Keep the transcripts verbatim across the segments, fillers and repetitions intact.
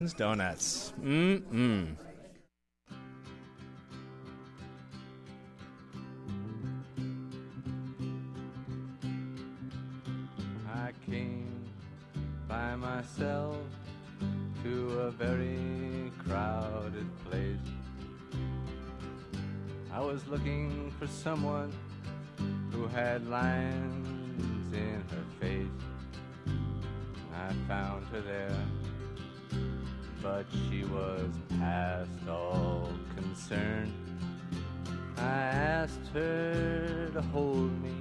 Donuts. Mm-mm. I came by myself to a very crowded place. I was looking for someone who had lines in her face. I found her there, but she was past all concern. I asked her to hold me.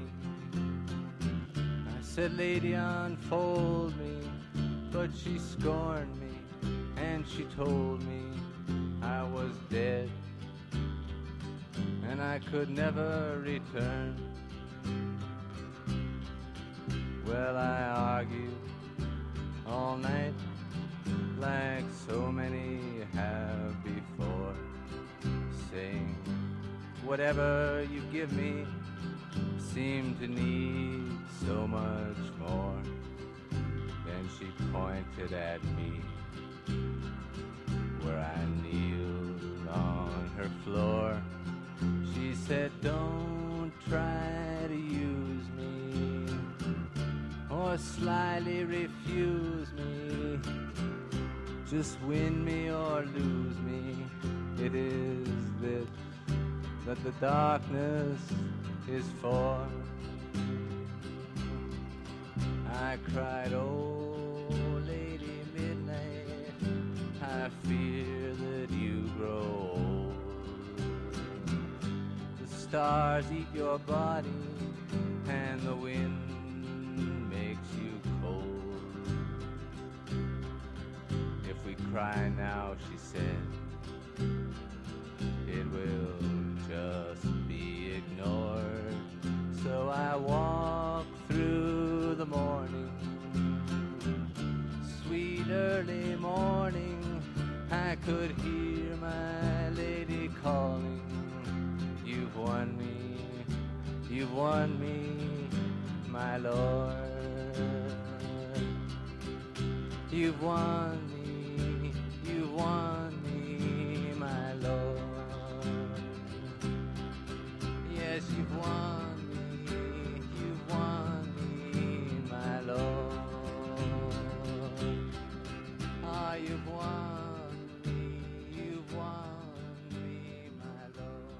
I said, lady, unfold me. But she scorned me, and she told me I was dead, and I could never return. Well, I argued all night like so many have before, saying whatever you give me seem to need so much more. Then she pointed at me where I kneeled on her floor. She said, don't try to use me or slyly refuse me. Just win me or lose me. It is this that the darkness is for. I cried, oh, Lady Midnight, I fear that you grow old. The stars eat your body, and the wind makes you cold. If we cry now, she said, it will just be ignored. So I walk through the morning, sweet early morning. I could hear my lady calling. You've won me, you've won me, my lord. You've won me, you've won me, my lord. Yes, you've won. Ah, you've won me, you've won me, my lord.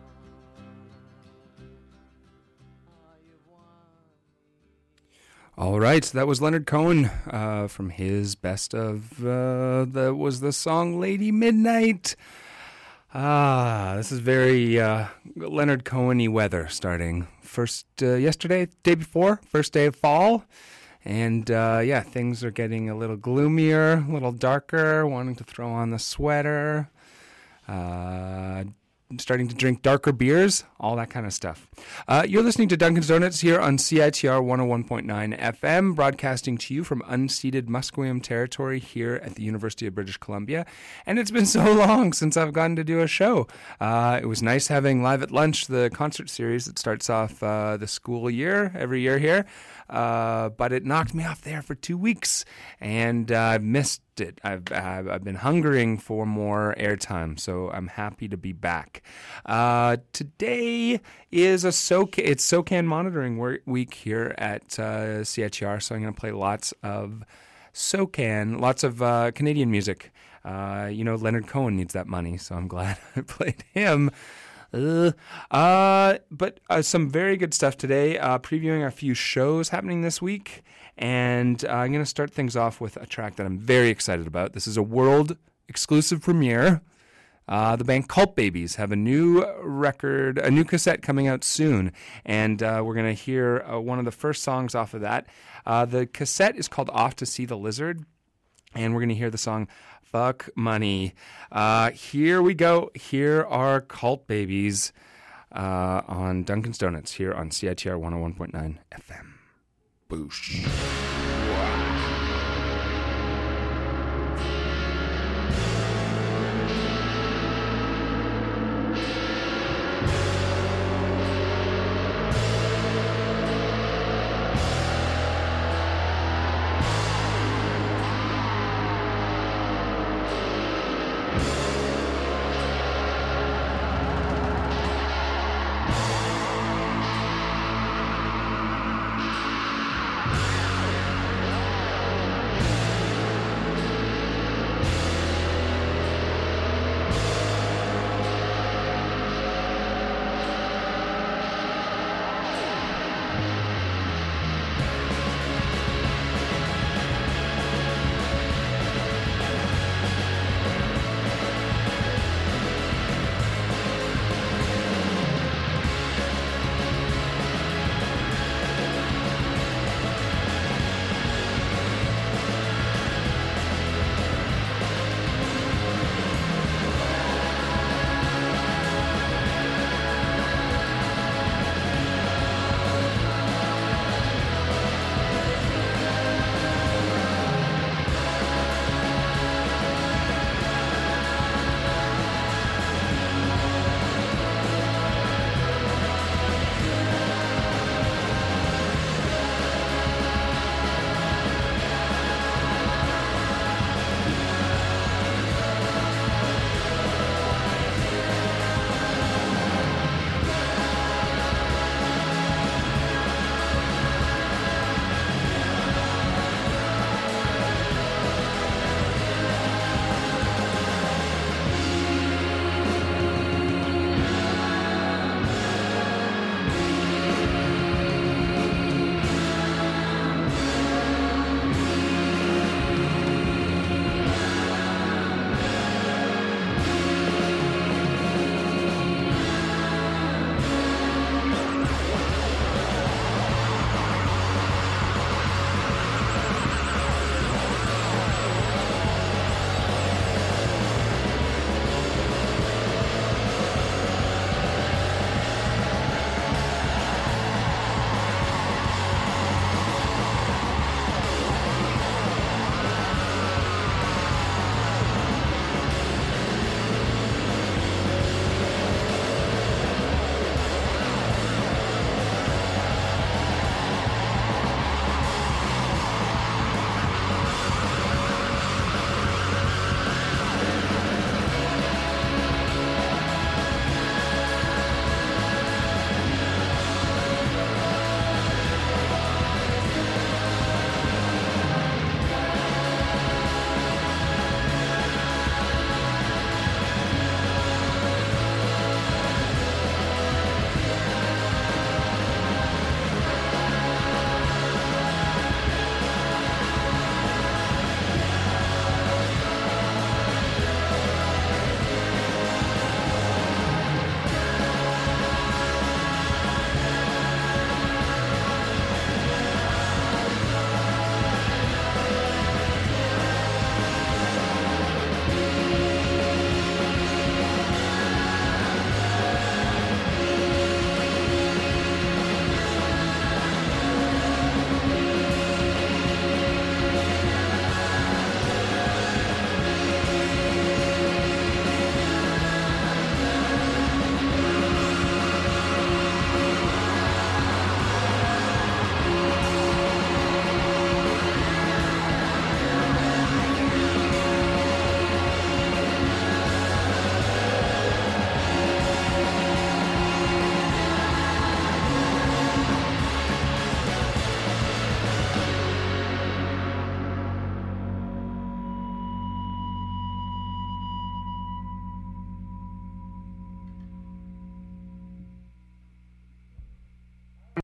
Ah, you've won me. All right, so that was Leonard Cohen uh, from his best of, uh, that was the song Lady Midnight. Ah, this is very uh, Leonard Cohen-y weather starting. First, uh, yesterday, day before, first day of fall. And, uh, yeah, things are getting a little gloomier, a little darker, wanting to throw on the sweater, uh, starting to drink darker beers, all that kind of stuff. Uh, you're listening to Dunkin's Donuts here on C I T R one oh one point nine F M, broadcasting to you from unceded Musqueam territory here at the University of British Columbia. And it's been so long since I've gotten to do a show. Uh, it was nice having Live at Lunch, the concert series that starts off uh, the school year, every year here. Uh, but it knocked me off there for two weeks, and uh, I've missed it. I've, I've I've been hungering for more airtime, so I'm happy to be back. Uh, today is a SoCan, it's SoCan monitoring week here at uh, C H R, so I'm going to play lots of SoCan, lots of uh, Canadian music. Uh, you know, Leonard Cohen needs that money, so I'm glad I played him. Uh, uh, but uh, some very good stuff today, uh, previewing a few shows happening this week, and uh, I'm going to start things off with a track that I'm very excited about. This is a world exclusive premiere. Uh, the band Cult Babies have a new record, a new cassette coming out soon, and uh, we're going to hear uh, one of the first songs off of that. Uh, the cassette is called Off to See the Lizard, and we're going to hear the song Fuck Money. Uh, here we go. Here are Cult Babies uh, on Dunkin's Donuts here on C I T R one oh one point nine F M. Boosh.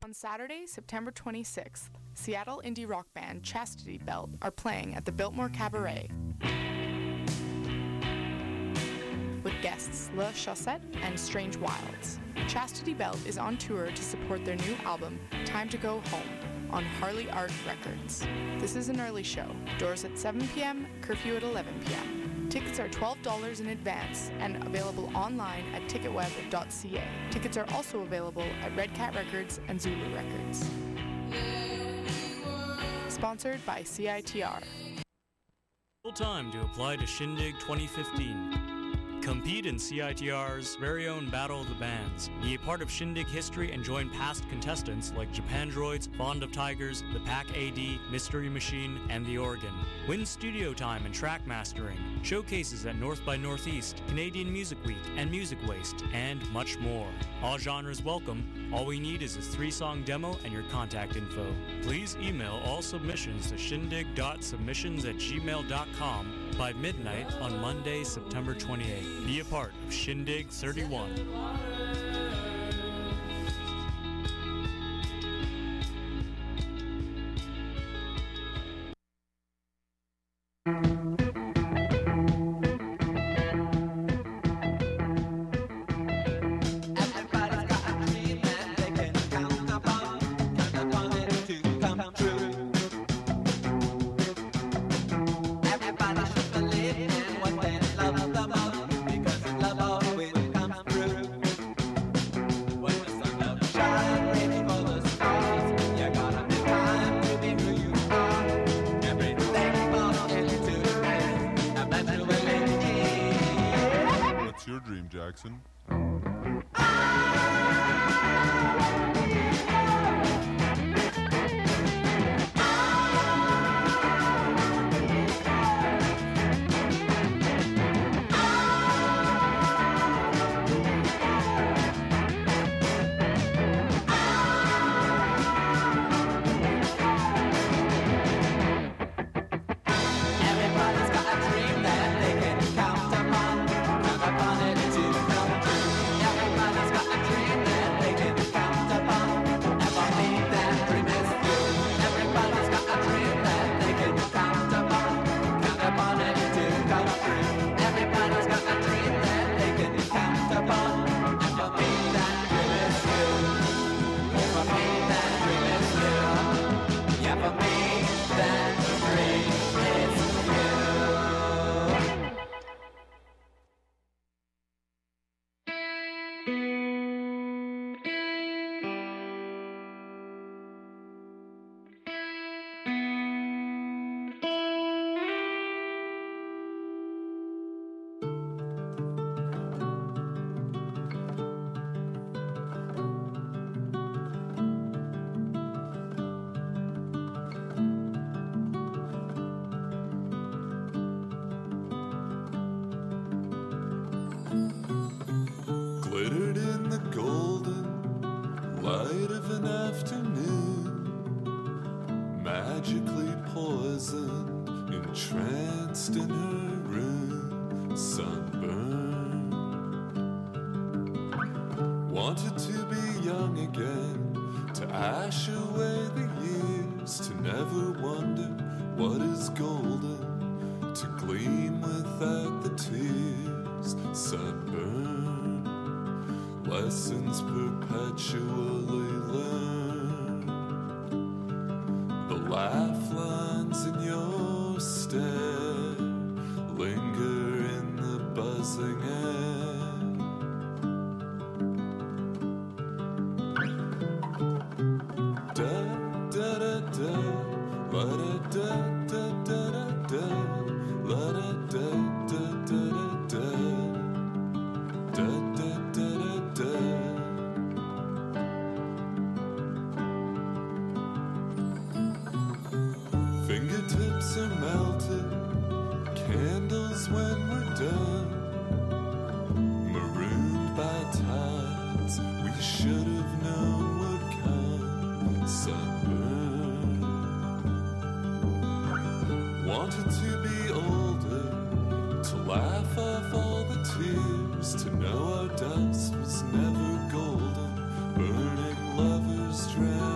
On Saturday, September twenty-sixth, Seattle indie rock band Chastity Belt are playing at the Biltmore Cabaret with guests La Chaussette and Strange Wilds. Chastity Belt is on tour to support their new album, Time to Go Home, on Harley Art Records. This is an early show. Doors at seven p.m., curfew at eleven p.m. Tickets are twelve dollars in advance and available online at ticketweb dot c a. Tickets are also available at Red Cat Records and Zulu Records. Sponsored by C I T R. Full time to apply to Shindig twenty fifteen. Compete in C I T R's very own Battle of the Bands. Be a part of Shindig history and join past contestants like Japandroids, Fond of Tigers, the Pack A D, Mystery Machine, and The Organ. Win studio time and track mastering, showcases at North by Northeast, Canadian Music Week, and Music Waste, and much more. All genres welcome. All we need is a three-song demo and your contact info. Please email all submissions to shindig dot submissions at gmail dot com by midnight on Monday, September twenty-eighth. Be a part of Shindig thirty-one. Jackson. Magically poisoned, entranced in her room, sunburned. Wanted to be young again, to ash away the years, to never wonder what is golden, to gleam without the tears, sunburned. Lessons perpetually learned. The laugh lines in your stare linger in the buzzing air. Da da da da, la da da da da da, la da da da da da, da da da da da. Fingertips are melted, candles when we're done. Marooned by tides we should have known would come. Sunburn. Wanted to be older, to laugh off all the tears, to know our dust was never golden. Burning lovers drown.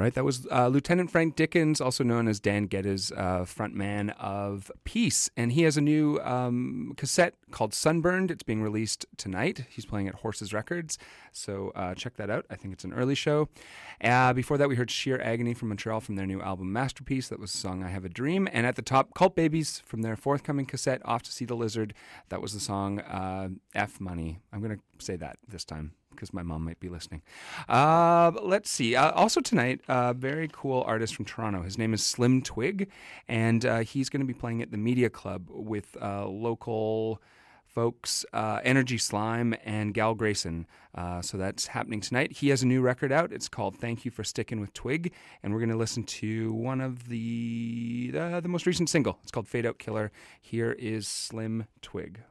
right, that was uh, Lieutenant Frank Dickens, also known as Dan Geddes, uh, frontman of Peace. And he has a new um, cassette called Sunburned. It's being released tonight. He's playing at Horses Records, so uh, check that out. I think it's an early show. Uh, before that, we heard Sheer Agony from Montreal from their new album Masterpiece. That was the song I Have a Dream. And at the top, Cult Babies from their forthcoming cassette, Off to See the Lizard. That was the song uh, F Money. I'm going to say that this time, because my mom might be listening. Uh, let's see. Uh, also tonight, a uh, very cool artist from Toronto. His name is Slim Twig, and uh, he's going to be playing at the Media Club with uh, local folks, uh, Energy Slime and Gal Grayson. Uh, so that's happening tonight. He has a new record out. It's called Thank You for Sticking with Twig, and we're going to listen to one of the, uh, the most recent single. It's called Fade Out Killer. Here is Slim Twig.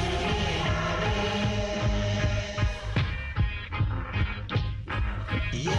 Yeah.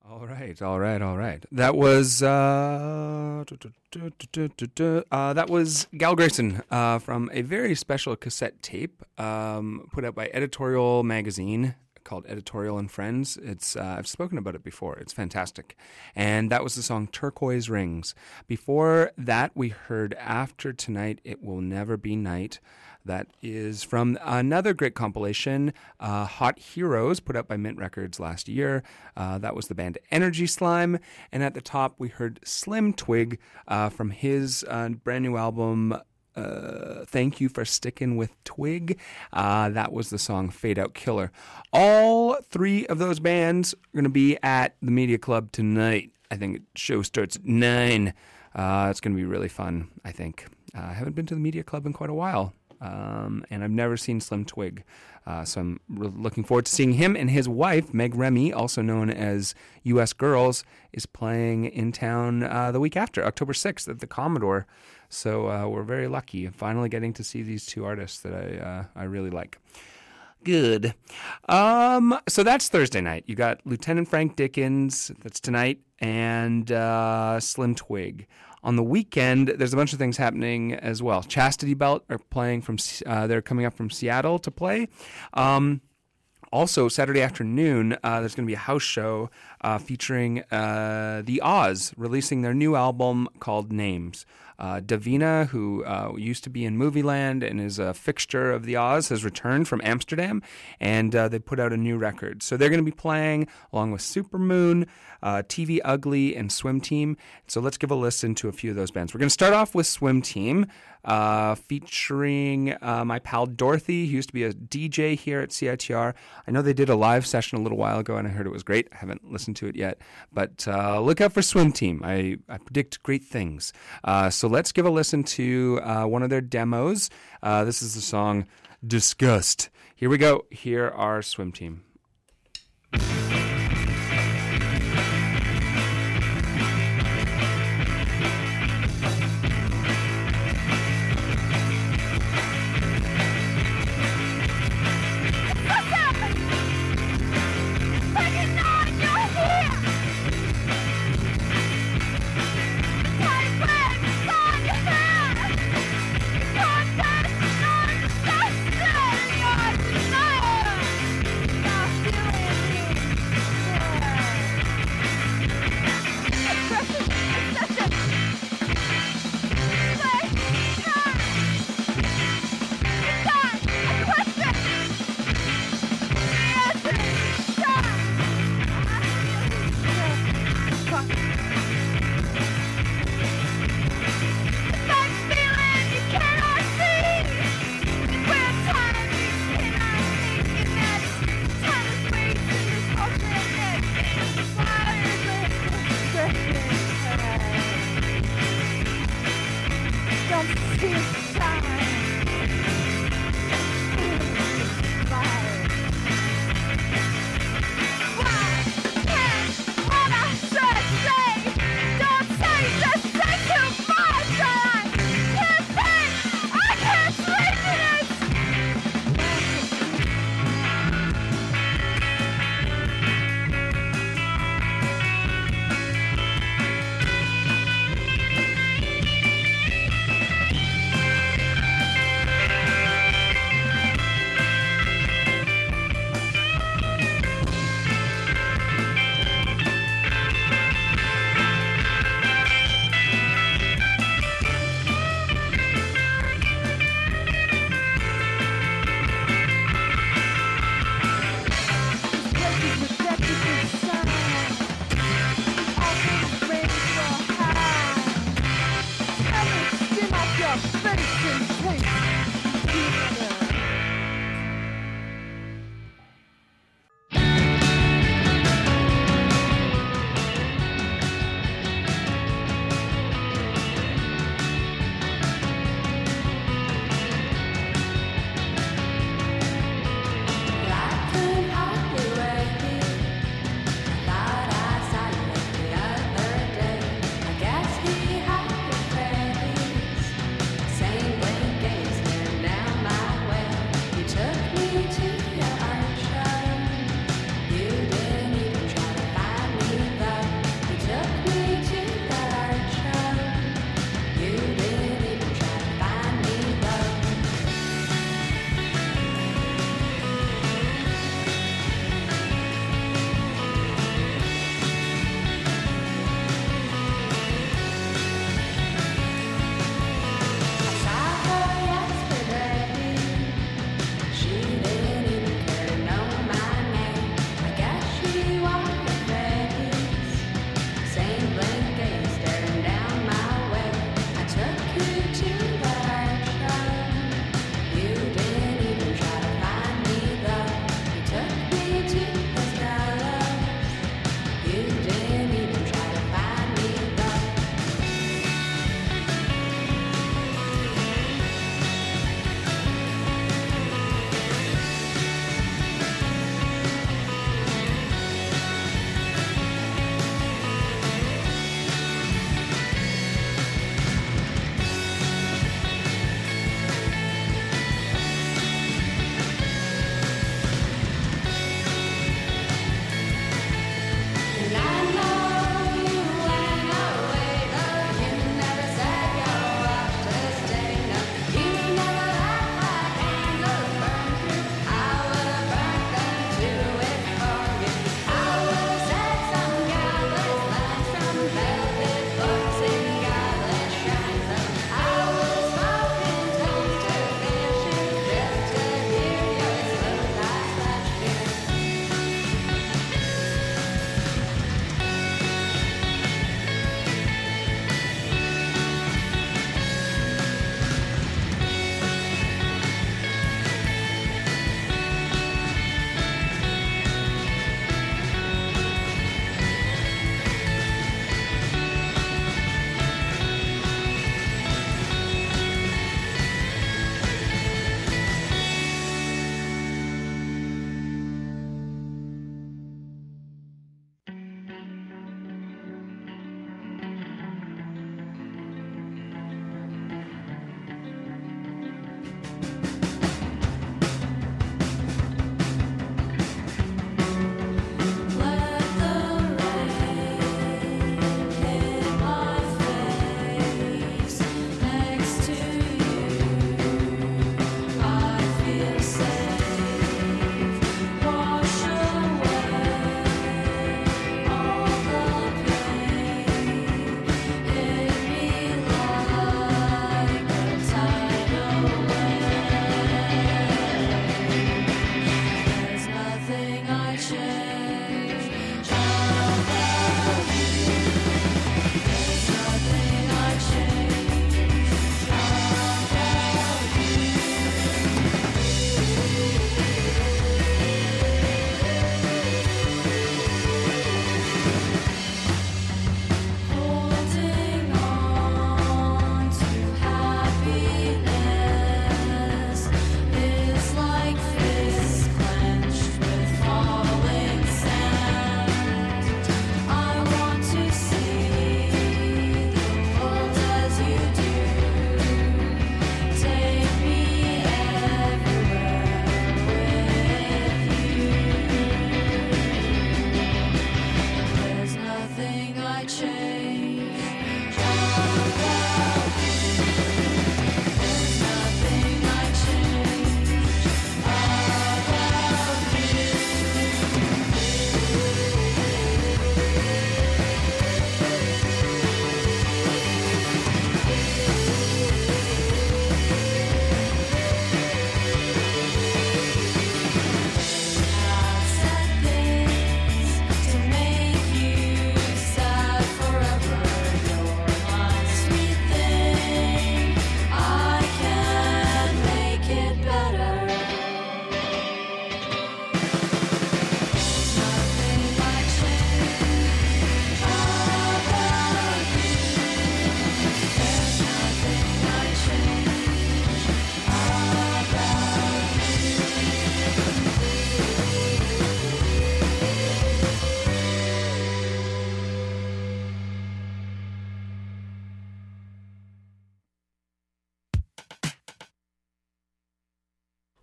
All right, all right, all right. That was uh, uh that was Gal Grayson uh, from a very special cassette tape um, put out by Editorial Magazine called Editorial and Friends. It's uh, I've spoken about it before. It's fantastic, and that was the song Turquoise Rings. Before that, we heard After Tonight It Will Never Be Night. That is from another great compilation, uh, Hot Heroes, put out by Mint Records last year. Uh, that was the band Energy Slime. And at the top, we heard Slim Twig uh, from his uh, brand new album, uh, Thank You for Stickin' with Twig. Uh, that was the song Fade Out Killer. All three of those bands are going to be at the Media Club tonight. I think the show starts at nine. Uh, it's going to be really fun, I think. Uh, I haven't been to the Media Club in quite a while. Um, and I've never seen Slim Twig, uh, so I'm re- looking forward to seeing him. And his wife, Meg Remy, also known as U S Girls, is playing in town uh, the week after, October sixth, at the Commodore. So uh, we're very lucky, finally getting to see these two artists that I uh, I really like. Good. Um, so that's Thursday night. You got Lieutenant Frank Dickens, that's tonight, and uh, Slim Twig. On the weekend, there's a bunch of things happening as well. Chastity Belt are playing from, uh, they're coming up from Seattle to play. Um, also, Saturday afternoon, uh, there's going to be a house show uh, featuring uh, The Oz, releasing their new album called Names. Uh, Davina, who uh, used to be in Movieland and is a fixture of the Oz, has returned from Amsterdam, and uh, they put out a new record. So they're going to be playing along with Supermoon, uh, T V Ugly, and Swim Team. So let's give a listen to a few of those bands. We're going to start off with Swim Team, uh, featuring uh, my pal Dorothy, who used to be a D J here at C I T R. I know they did a live session a little while ago, and I heard it was great. I haven't listened to it yet, but uh, look out for Swim Team. I, I predict great things. Uh, so let's give a listen to uh, one of their demos. Uh, this is the song Disgust. Here we go. Here are Swim Team. Disgusting!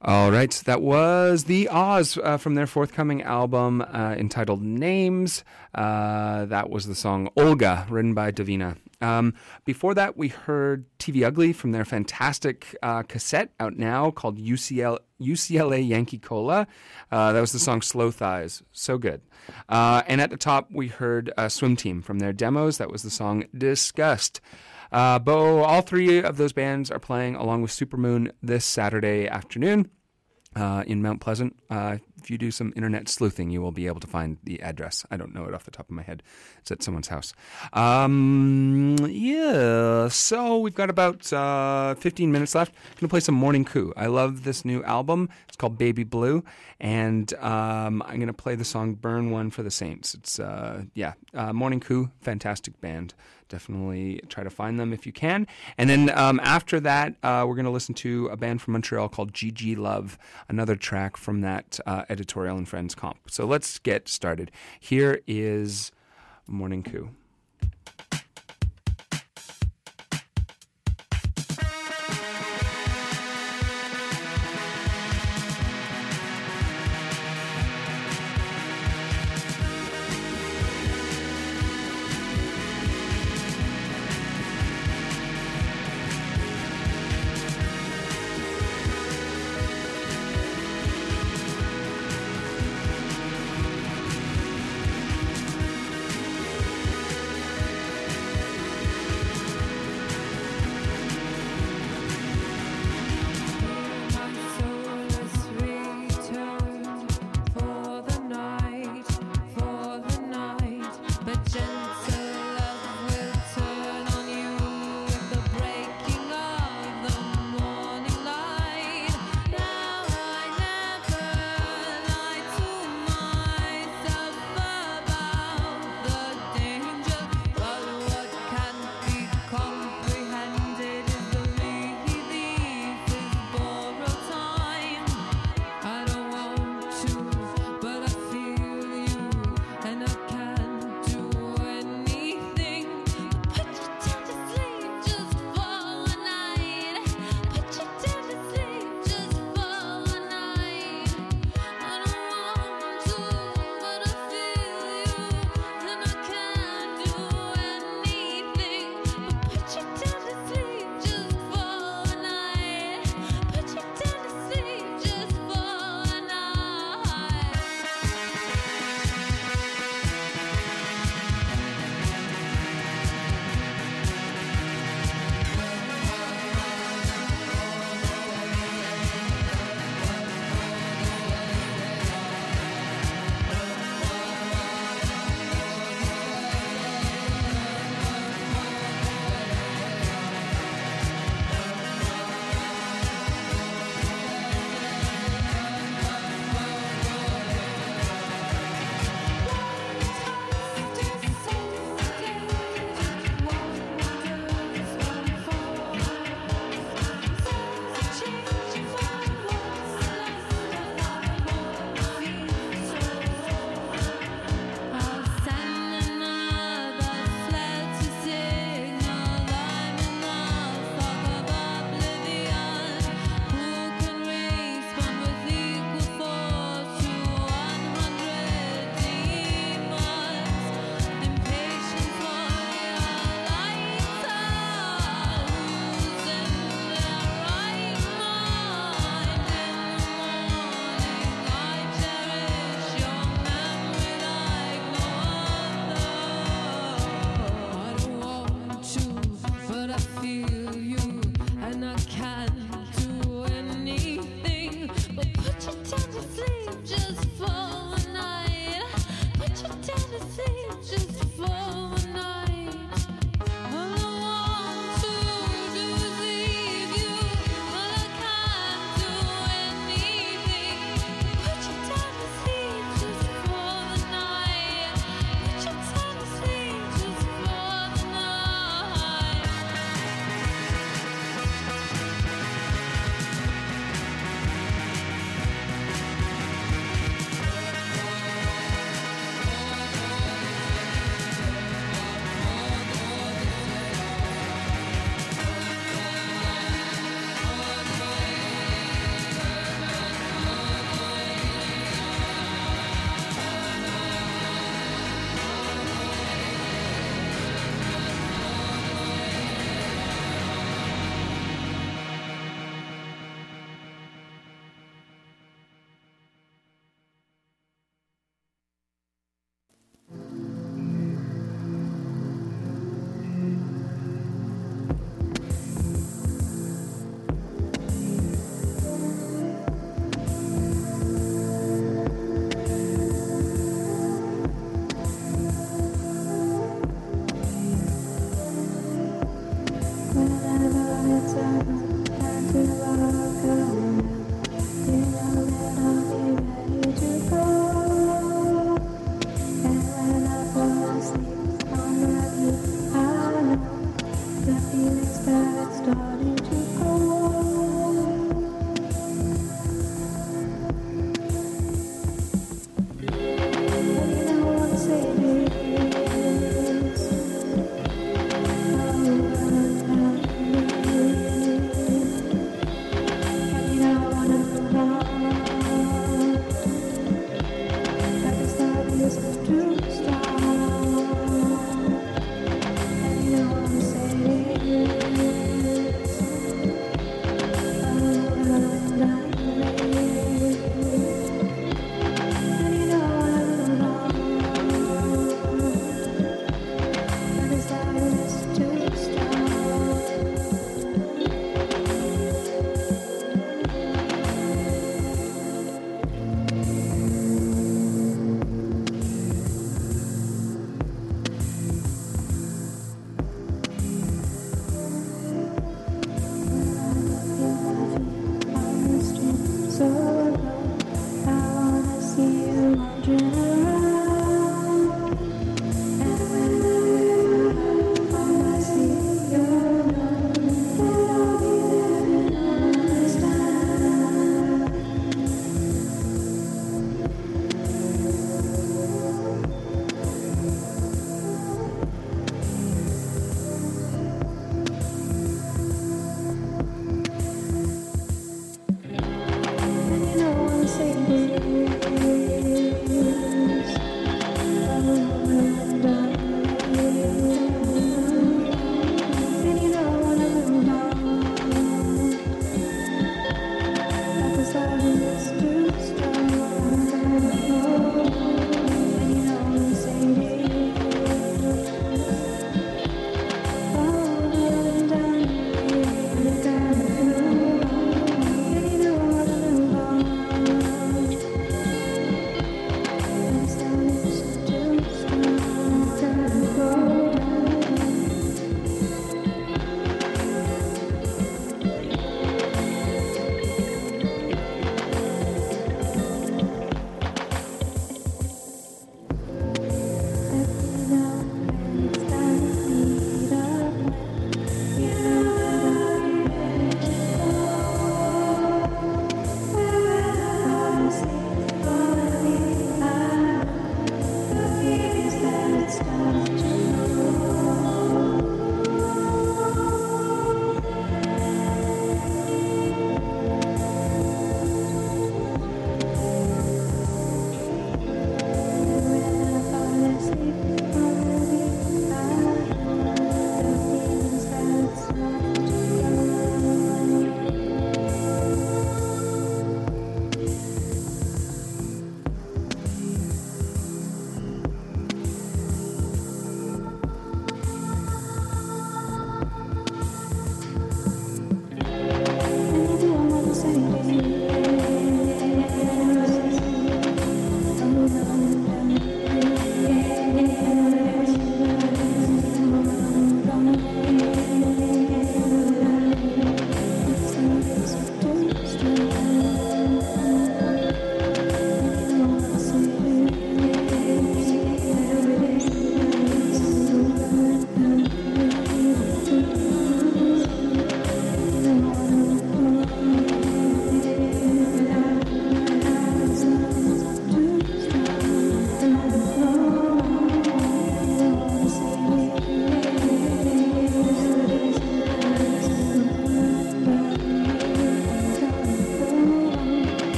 All right, so that was The Oz uh, from their forthcoming album uh, entitled Names. Uh, that was the song Olga, written by Davina. Um, before that, we heard T V Ugly from their fantastic uh, cassette out now called U C L, U C L A Yankee Cola. Uh, that was the song Slow Thighs. So good. Uh, and at the top, we heard uh, Swim Team from their demos. That was the song Disgust. Uh, Bo, all three of those bands are playing along with Supermoon this Saturday afternoon uh, in Mount Pleasant. Uh, if you do some internet sleuthing, you will be able to find the address. I don't know it off the top of my head. It's at someone's house. Um, yeah, so we've got about uh, fifteen minutes left. I'm going to play some Morning Coup. I love this new album. It's called Baby Blue, and um, I'm going to play the song Burn One for the Saints. It's, uh, yeah, uh, Morning Coup, fantastic band. Definitely try to find them if you can. And then um, after that, uh, we're going to listen to a band from Montreal called G G Love, another track from that uh, Editorial and Friends comp. So let's get started. Here is Morning Coup.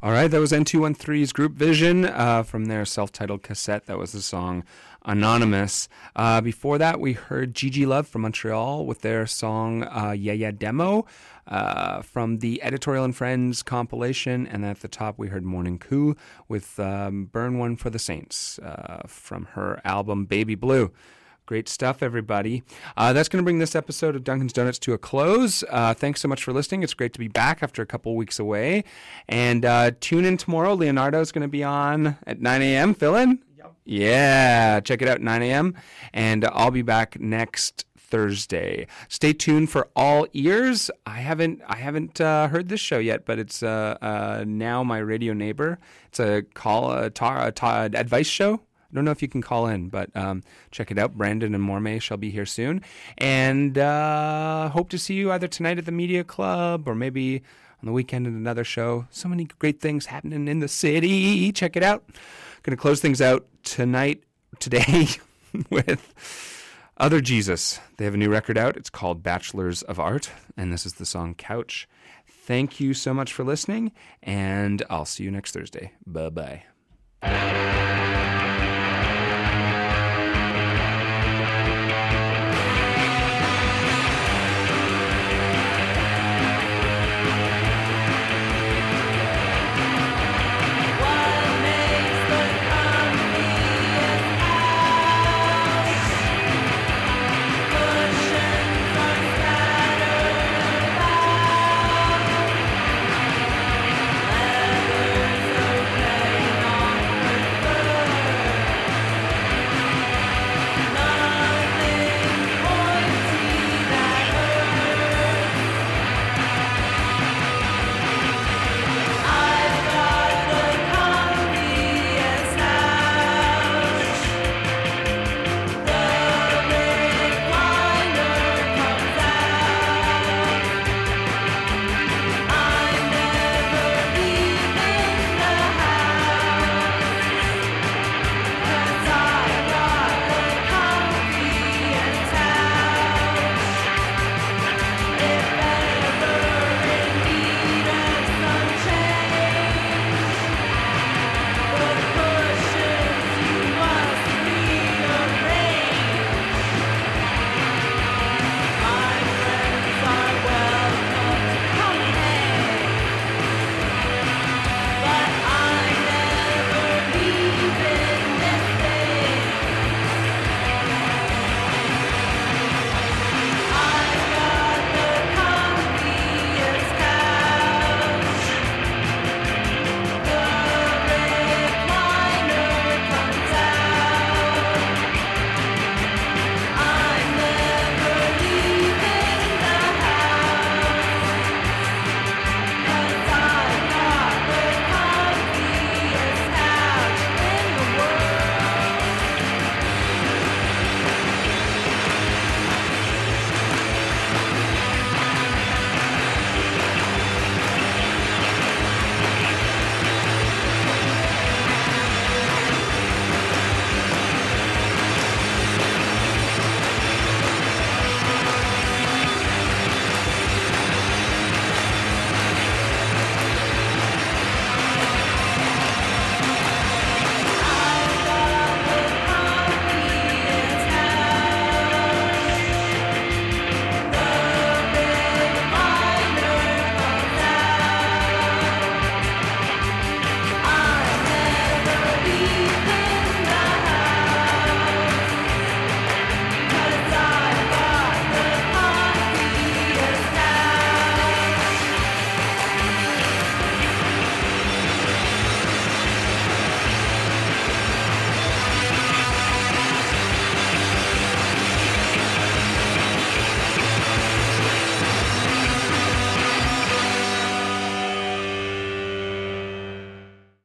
All right, that was N two thirteen's Group Vision uh, from their self-titled cassette. That was the song Anonymous. Uh, before that, we heard Gigi Love from Montreal with their song uh, Yeah Yeah Demo uh, from the Editorial and Friends compilation. And at the top, we heard Morning Coup with um, Burn One for the Saints uh, from her album Baby Blue. Great stuff, everybody. Uh, that's going to bring this episode of Dunkin's Donuts to a close. Uh, thanks so much for listening. It's great to be back after a couple weeks away. And uh, tune in tomorrow. Leonardo is going to be on at nine a.m. Fill in? Yep. Yeah, check it out, nine a.m. And I'll be back next Thursday. Stay tuned for All Ears. I haven't I haven't uh, heard this show yet, but it's uh, uh, now my radio neighbor. It's a call, a, ta- a ta- advice show. I don't know if you can call in, but um, check it out. Brandon and Mormay shall be here soon. And uh, hope to see you either tonight at the Media Club or maybe on the weekend in another show. So many great things happening in the city. Check it out. Going to close things out tonight, today, with Other Jesus. They have a new record out. It's called Bachelors of Art, and this is the song Couch. Thank you so much for listening, and I'll see you next Thursday. Bye-bye.